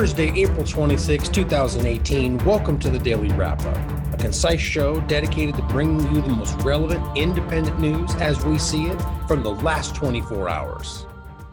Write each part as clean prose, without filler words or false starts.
Thursday, April 26, 2018. Welcome to the Daily Wrap-Up, a concise show dedicated to bringing you the most relevant, independent news as we see it from the last 24 hours.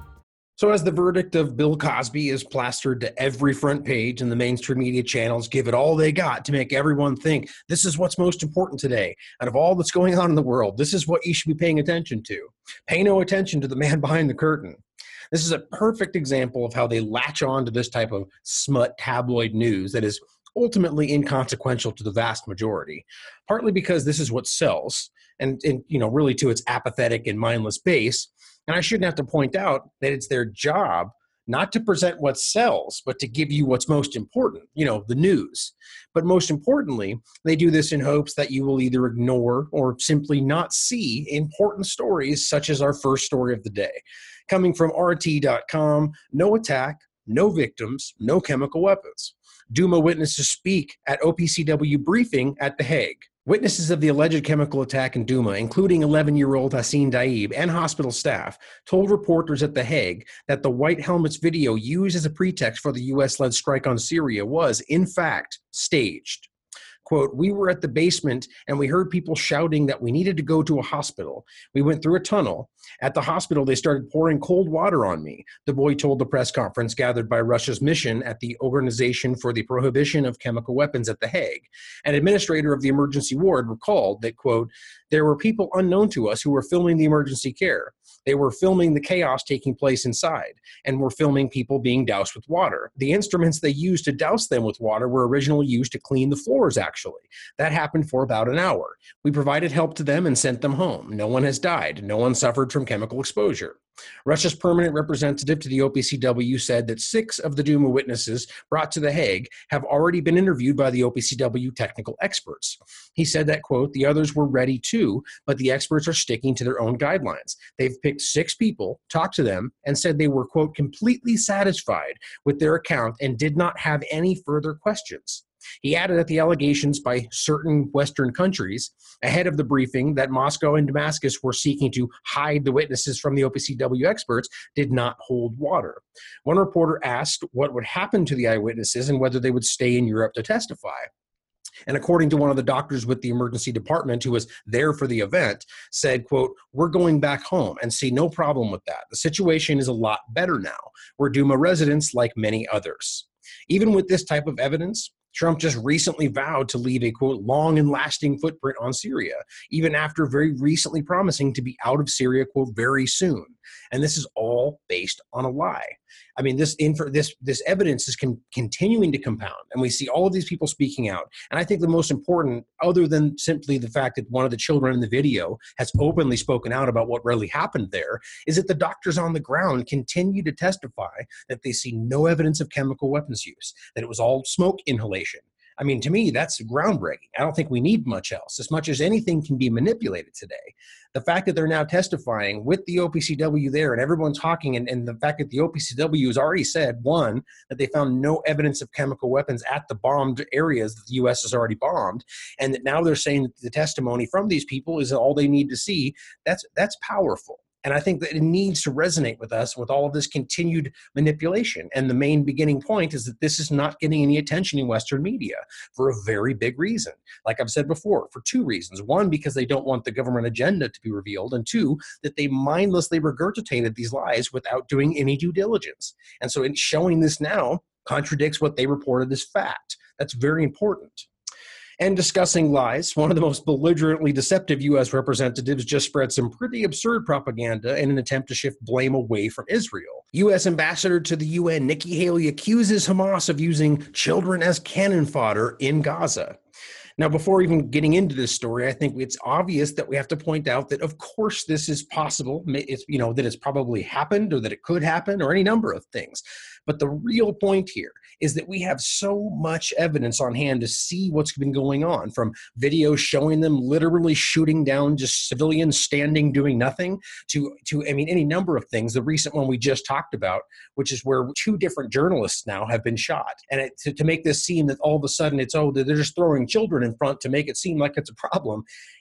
So as the verdict of Bill Cosby is plastered to every front page and the mainstream media channels give it all they got to make everyone think this is what's most important today. Out of all that's going on in the world, this is what you should be paying attention to. Pay no attention to the man behind the curtain. This is a perfect example of how they latch on to this type of smut tabloid news that is ultimately inconsequential to the vast majority, partly because this is what sells and really to its apathetic and mindless base. And I shouldn't have to point out that it's their job not to present what sells, but to give you what's most important, the news. But most importantly, they do this in hopes that you will either ignore or simply not see important stories such as our first story of the day. Coming from RT.com, no attack, no victims, no chemical weapons. Duma witnesses speak at OPCW briefing at The Hague. Witnesses of the alleged chemical attack in Duma, including 11-year-old Hassan Daib and hospital staff, told reporters at The Hague that the White Helmets video used as a pretext for the U.S.-led strike on Syria was, in fact, staged. Quote, "We were at the basement and we heard people shouting that we needed to go to a hospital. We went through a tunnel. At the hospital, they started pouring cold water on me," the boy told the press conference gathered by Russia's mission at the Organization for the Prohibition of Chemical Weapons at The Hague. An administrator of the emergency ward recalled that, quote, "There were people unknown to us who were filming the emergency care. They were filming the chaos taking place inside and were filming people being doused with water. The instruments they used to douse them with water were originally used to clean the floors, actually. That happened for about an hour. We provided help to them and sent them home. No one has died. No one suffered from chemical exposure." Russia's permanent representative to the OPCW said that 6 of the Duma witnesses brought to The Hague have already been interviewed by the OPCW technical experts. He said that, quote, "The others were ready too, but the experts are sticking to their own guidelines. They've picked 6 people, talked to them, and said they were, quote, completely satisfied with their account and did not have any further questions." He added that the allegations by certain Western countries ahead of the briefing that Moscow and Damascus were seeking to hide the witnesses from the OPCW experts did not hold water. One reporter asked what would happen to the eyewitnesses and whether they would stay in Europe to testify. And according to one of the doctors with the emergency department who was there for the event, said, quote, "We're going back home and see no problem with that. The situation is a lot better now. We're Duma residents like many others." Even with this type of evidence, Trump just recently vowed to leave a, quote, long and lasting footprint on Syria, even after very recently promising to be out of Syria, quote, very soon. And this is all based on a lie. I mean, this evidence is continuing to compound, and we see all of these people speaking out. And I think the most important, other than simply the fact that one of the children in the video has openly spoken out about what really happened there, is that the doctors on the ground continue to testify that they see no evidence of chemical weapons use, that it was all smoke inhalation. I mean, to me, that's groundbreaking. I don't think we need much else. As much as anything can be manipulated today, the fact that they're now testifying with the OPCW there and everyone's talking, and the fact that the OPCW has already said, one, that they found no evidence of chemical weapons at the bombed areas that the U.S. has already bombed, and that now they're saying that the testimony from these people is all they need to see, that's powerful. And I think that it needs to resonate with us with all of this continued manipulation. And the main beginning point is that this is not getting any attention in Western media for a very big reason. Like I've said before, for 2 reasons. 1, because they don't want the government agenda to be revealed. And 2, that they mindlessly regurgitated these lies without doing any due diligence. And so in showing this now contradicts what they reported as fact. That's very important. And discussing lies, one of the most belligerently deceptive U.S. representatives just spread some pretty absurd propaganda in an attempt to shift blame away from Israel. U.S. Ambassador to the UN, Nikki Haley, accuses Hamas of using children as cannon fodder in Gaza. Now, before even getting into this story, I think it's obvious that we have to point out that, of course, this is possible. It's, that it's probably happened or that it could happen or any number of things. But the real point here is that we have so much evidence on hand to see what's been going on, from videos showing them literally shooting down just civilians standing doing nothing to any number of things. The recent one we just talked about, which is where 2 different journalists now have been shot. And to make this seem that all of a sudden they're just throwing children in front to make it seem like it's a problem.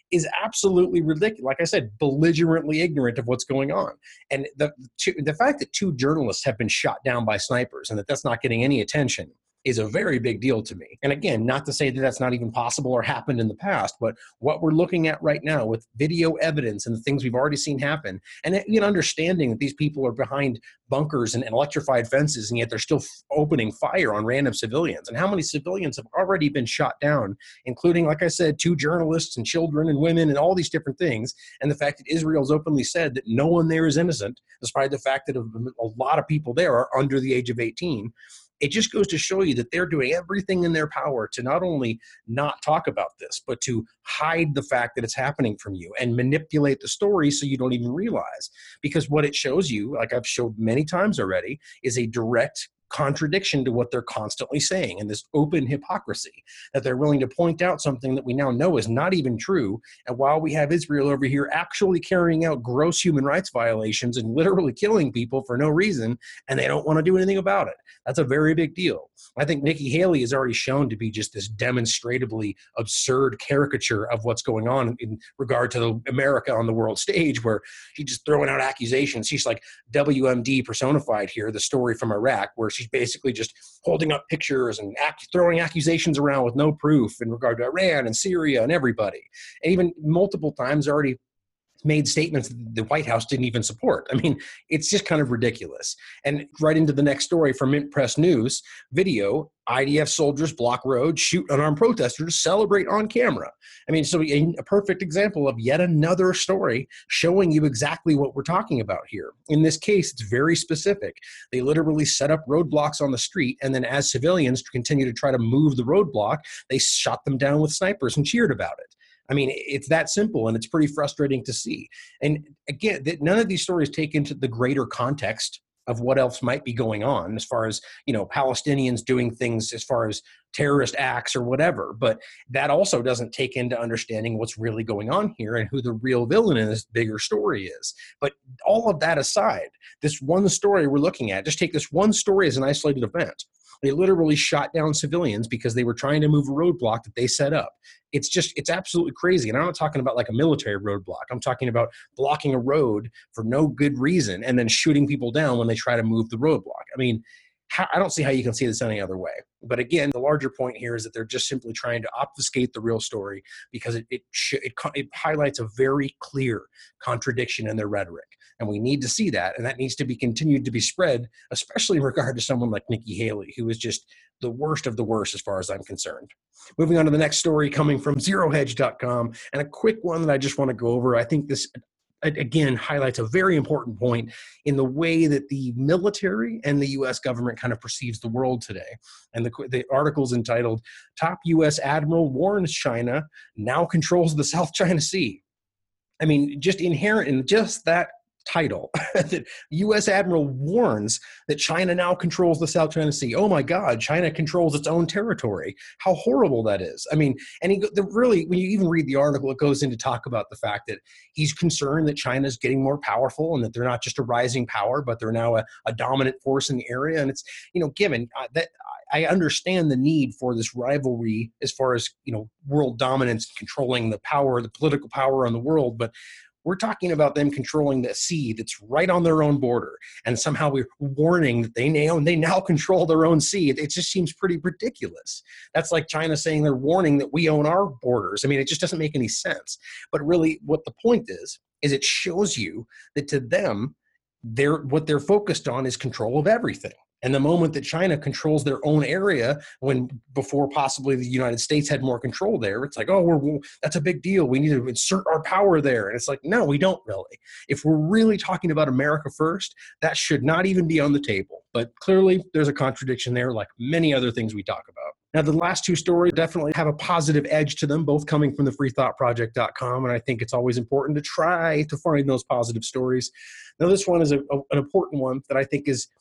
is absolutely ridiculous. Like I said, belligerently ignorant of what's going on. And the fact that 2 journalists have been shot down by snipers and that's not getting any attention is a very big deal to me. And again, not to say that that's not even possible or happened in the past, but what we're looking at right now with video evidence and the things we've already seen happen, and understanding that these people are behind bunkers and electrified fences, and yet they're still opening fire on random civilians. And how many civilians have already been shot down, including, like I said, 2 journalists and children and women and all these different things. And the fact that Israel's openly said that no one there is innocent, despite the fact that a lot of people there are under the age of 18. It just goes to show you that they're doing everything in their power to not only not talk about this, but to hide the fact that it's happening from you and manipulate the story so you don't even realize. Because what it shows you, like I've showed many times already, is a direct contradiction to what they're constantly saying, and this open hypocrisy that they're willing to point out something that we now know is not even true. And while we have Israel over here actually carrying out gross human rights violations and literally killing people for no reason, and they don't want to do anything about it. That's a very big deal. I think Nikki Haley is already shown to be just this demonstratively absurd caricature of what's going on in regard to America on the world stage, where she's just throwing out accusations. She's like WMD personified here, the story from Iraq, where she's basically just holding up pictures and throwing accusations around with no proof in regard to Iran and Syria and everybody. And even multiple times already made statements that the White House didn't even support. I mean, it's just kind of ridiculous. And right into the next story from Mint Press News, video, IDF soldiers block road, shoot unarmed protesters, celebrate on camera. I mean, so a perfect example of yet another story showing you exactly what we're talking about here. In this case, it's very specific. They literally set up roadblocks on the street, and then as civilians continue to try to move the roadblock, they shot them down with snipers and cheered about it. I mean, it's that simple, and it's pretty frustrating to see. And again, none of these stories take into the greater context of what else might be going on as far as, Palestinians doing things as far as terrorist acts or whatever. But that also doesn't take into understanding what's really going on here and who the real villain in this bigger story is. But all of that aside, this one story we're looking at, just take this one story as an isolated event. They literally shot down civilians because they were trying to move a roadblock that they set up. It's absolutely crazy. And I'm not talking about like a military roadblock. I'm talking about blocking a road for no good reason and then shooting people down when they try to move the roadblock. I mean, I don't see how you can see this any other way. But again, the larger point here is that they're just simply trying to obfuscate the real story because it highlights a very clear contradiction in their rhetoric. And we need to see that, and that needs to be continued to be spread, especially in regard to someone like Nikki Haley, who is just the worst of the worst as far as I'm concerned. Moving on to the next story coming from ZeroHedge.com, and a quick one that I just want to go over. I think this, again, highlights a very important point in the way that the military and the U.S. government kind of perceives the world today. And the article is entitled, Top U.S. Admiral Warns China Now Controls the South China Sea. I mean, just inherent in just that title, that U.S. Admiral warns that China now controls the South China Sea. Oh my God, China controls its own territory. How horrible that is. I mean, and really, when you even read the article, it goes into talk about the fact that he's concerned that China's getting more powerful and that they're not just a rising power, but they're now a dominant force in the area. And it's, given that I understand the need for this rivalry as far as, world dominance, controlling the power, the political power on the world, but we're talking about them controlling the sea that's right on their own border, and somehow we're warning that they now control their own sea. It just seems pretty ridiculous. That's like China saying they're warning that we own our borders. I mean, it just doesn't make any sense. But really, what the point is it shows you that to them, what they're focused on is control of everything. And the moment that China controls their own area, before possibly the United States had more control there, it's like, oh, that's a big deal. We need to insert our power there. And it's like, no, we don't really. If we're really talking about America first, that should not even be on the table. But clearly, there's a contradiction there, like many other things we talk about. Now, the last two stories definitely have a positive edge to them, both coming from the freethoughtproject.com, and I think it's always important to try to find those positive stories. Now, this one is an important one that I think is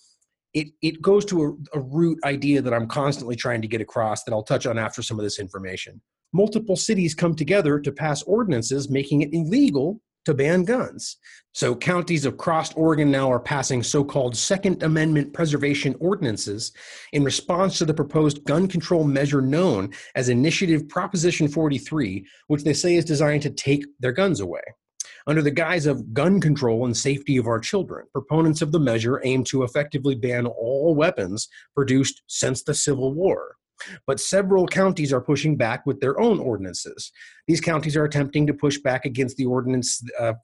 it goes to a root idea that I'm constantly trying to get across that I'll touch on after some of this information. Multiple cities come together to pass ordinances making it illegal to ban guns. So counties across Oregon now are passing so-called Second Amendment preservation ordinances in response to the proposed gun control measure known as Initiative Proposition 43, which they say is designed to take their guns away. Under the guise of gun control and safety of our children, proponents of the measure aim to effectively ban all weapons produced since the Civil War. But several counties are pushing back with their own ordinances. These counties are attempting to push back against the Ordinance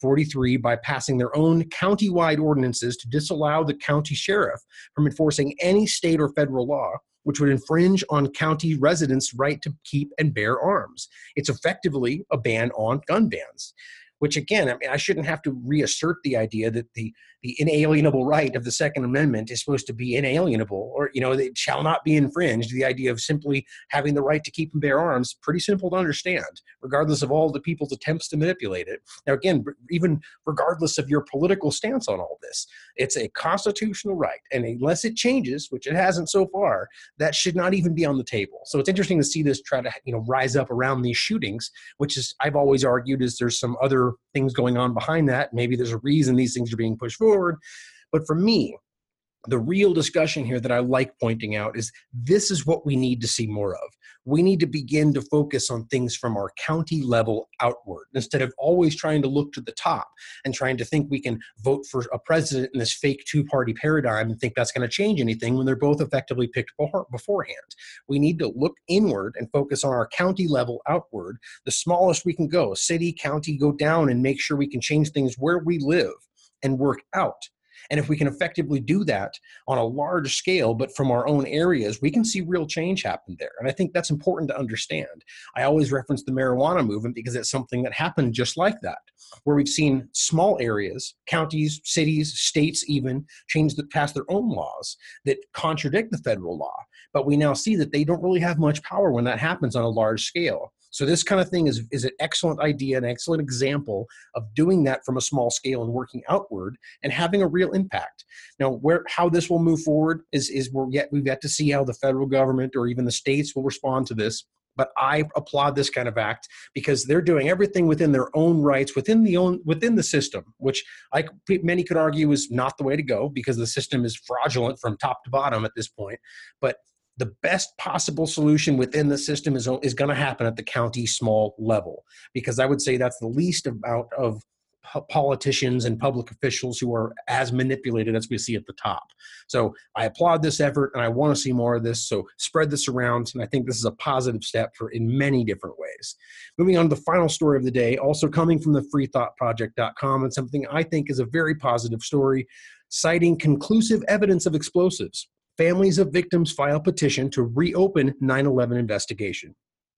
43 by passing their own county-wide ordinances to disallow the county sheriff from enforcing any state or federal law which would infringe on county residents' right to keep and bear arms. It's effectively a ban on gun bans, which again, I mean, I shouldn't have to reassert the idea that the inalienable right of the Second Amendment is supposed to be inalienable, or, it shall not be infringed. The idea of simply having the right to keep and bear arms, pretty simple to understand, regardless of all the people's attempts to manipulate it. Now, again, even regardless of your political stance on all this, it's a constitutional right. And unless it changes, which it hasn't so far, that should not even be on the table. So it's interesting to see this try to, rise up around these shootings, which is, I've always argued, is there's some other things going on behind that. Maybe there's a reason these things are being pushed forward. But for me, the real discussion here that I like pointing out is this is what we need to see more of. We need to begin to focus on things from our county level outward instead of always trying to look to the top and trying to think we can vote for a president in this fake two-party paradigm and think that's going to change anything when they're both effectively picked beforehand. We need to look inward and focus on our county level outward, the smallest we can go, city, county, go down and make sure we can change things where we live and work out. And if we can effectively do that on a large scale, but from our own areas, we can see real change happen there. And I think that's important to understand. I always reference the marijuana movement because it's something that happened just like that, where we've seen small areas, counties, cities, states even, pass their own laws that contradict the federal law. But we now see that they don't really have much power when that happens on a large scale. So this kind of thing is an excellent idea, an excellent example of doing that from a small scale and working outward and having a real impact. Now, how this will move forward we've yet to see how the federal government or even the states will respond to this. But I applaud this kind of act because they're doing everything within their own rights, within the system, which many could argue is not the way to go because the system is fraudulent from top to bottom at this point. But the best possible solution within the system is going to happen at the county small level, because I would say that's the least amount of politicians and public officials who are as manipulated as we see at the top. So I applaud this effort and I want to see more of this. So spread this around. And I think this is a positive step in many different ways. Moving on to the final story of the day, also coming from the freethoughtproject.com, and something I think is a very positive story, citing conclusive evidence of explosives. Families of victims file petition to reopen 9/11 investigation.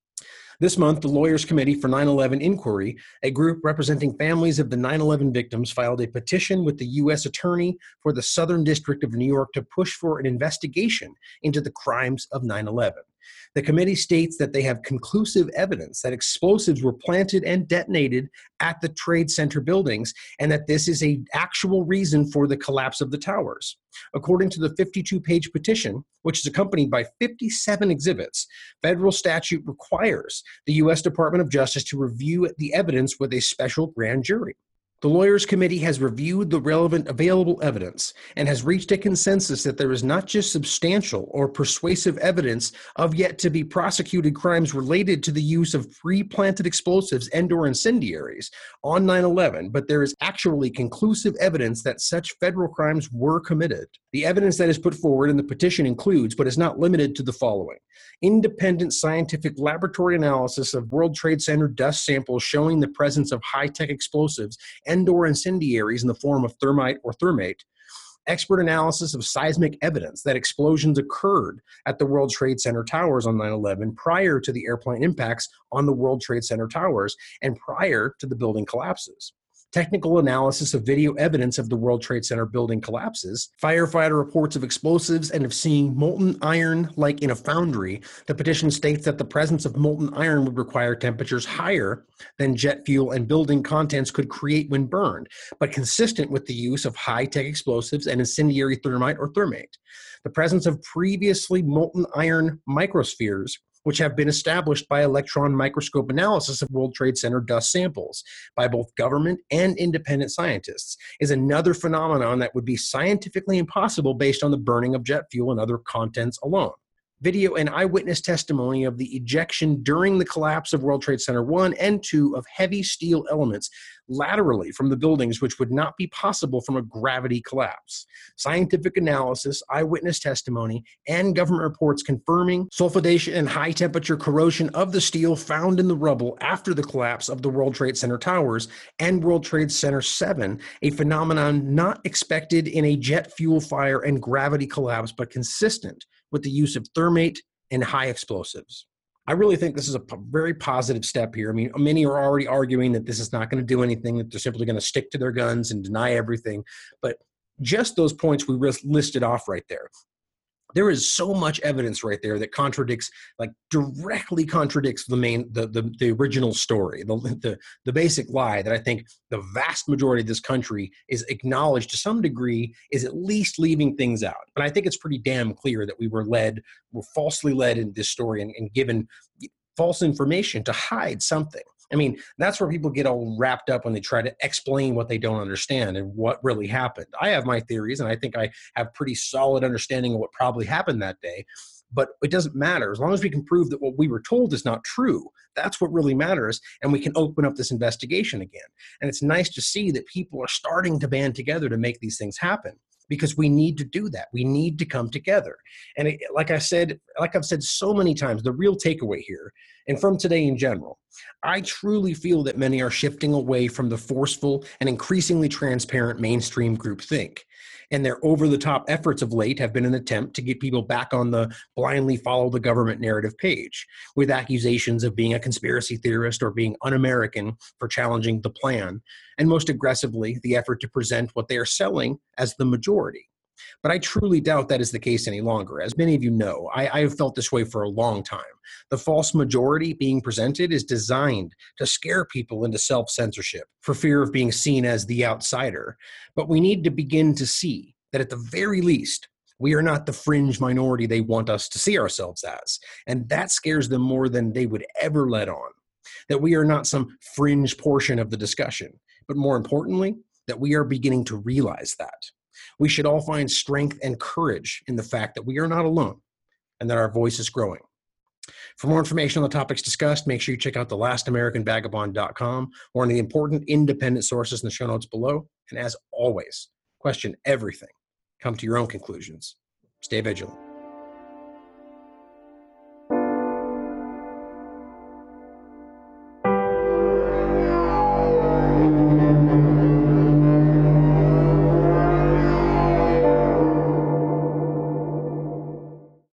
This month, the Lawyers Committee for 9/11 Inquiry, a group representing families of the 9/11 victims, filed a petition with the U.S. Attorney for the Southern District of New York to push for an investigation into the crimes of 9/11. The committee states that they have conclusive evidence that explosives were planted and detonated at the Trade Center buildings, and that this is an actual reason for the collapse of the towers. According to the 52-page petition, which is accompanied by 57 exhibits, federal statute requires the U.S. Department of Justice to review the evidence with a special grand jury. The Lawyers Committee has reviewed the relevant available evidence and has reached a consensus that there is not just substantial or persuasive evidence of yet to be prosecuted crimes related to the use of pre-planted explosives and/or incendiaries on 9/11, but there is actually conclusive evidence that such federal crimes were committed. The evidence that is put forward in the petition includes, but is not limited to, the following: independent scientific laboratory analysis of World Trade Center dust samples showing the presence of high-tech explosives and/or incendiaries in the form of thermite or thermate, expert analysis of seismic evidence that explosions occurred at the World Trade Center towers on 9/11 prior to the airplane impacts on the World Trade Center towers and prior to the building collapses, technical analysis of video evidence of the World Trade Center building collapses, firefighter reports of explosives and of seeing molten iron like in a foundry. The petition states that the presence of molten iron would require temperatures higher than jet fuel and building contents could create when burned, but consistent with the use of high-tech explosives and incendiary thermite or thermate. The presence of previously molten iron microspheres which have been established by electron microscope analysis of World Trade Center dust samples by both government and independent scientists, is another phenomenon that would be scientifically impossible based on the burning of jet fuel and other contents alone. Video and eyewitness testimony of the ejection during the collapse of World Trade Center 1 and 2 of heavy steel elements laterally from the buildings, which would not be possible from a gravity collapse. Scientific analysis, eyewitness testimony, and government reports confirming sulfidation and high temperature corrosion of the steel found in the rubble after the collapse of the World Trade Center towers and World Trade Center 7, a phenomenon not expected in a jet fuel fire and gravity collapse, but consistent with the use of thermate and high explosives. I really think this is a very positive step here. I mean, many are already arguing that this is not going to do anything, that they're simply going to stick to their guns and deny everything. But just those points we listed off right there, there is so much evidence right there that contradicts, like directly contradicts the original story, the basic lie that I think the vast majority of this country is acknowledged to some degree is at least leaving things out. And I think it's pretty damn clear that we were falsely led in this story and given false information to hide something. I mean, that's where people get all wrapped up when they try to explain what they don't understand and what really happened. I have my theories, and I think I have pretty solid understanding of what probably happened that day, but it doesn't matter. As long as we can prove that what we were told is not true, that's what really matters, and we can open up this investigation again. And it's nice to see that people are starting to band together to make these things happen, because we need to do that. We need to come together. And like I've said so many times, the real takeaway here, and from today in general, I truly feel that many are shifting away from the forceful and increasingly transparent mainstream groupthink. And their over-the-top efforts of late have been an attempt to get people back on the blindly follow the government narrative page, with accusations of being a conspiracy theorist or being un-American for challenging the plan, and most aggressively, the effort to present what they are selling as the majority. But I truly doubt that is the case any longer. As many of you know, I have felt this way for a long time. The false majority being presented is designed to scare people into self-censorship for fear of being seen as the outsider. But we need to begin to see that at the very least, we are not the fringe minority they want us to see ourselves as. And that scares them more than they would ever let on. That we are not some fringe portion of the discussion, but more importantly, that we are beginning to realize that. We should all find strength and courage in the fact that we are not alone and that our voice is growing. For more information on the topics discussed, make sure you check out thelastamericanvagabond.com or any important independent sources in the show notes below. And as always, question everything. Come to your own conclusions. Stay vigilant.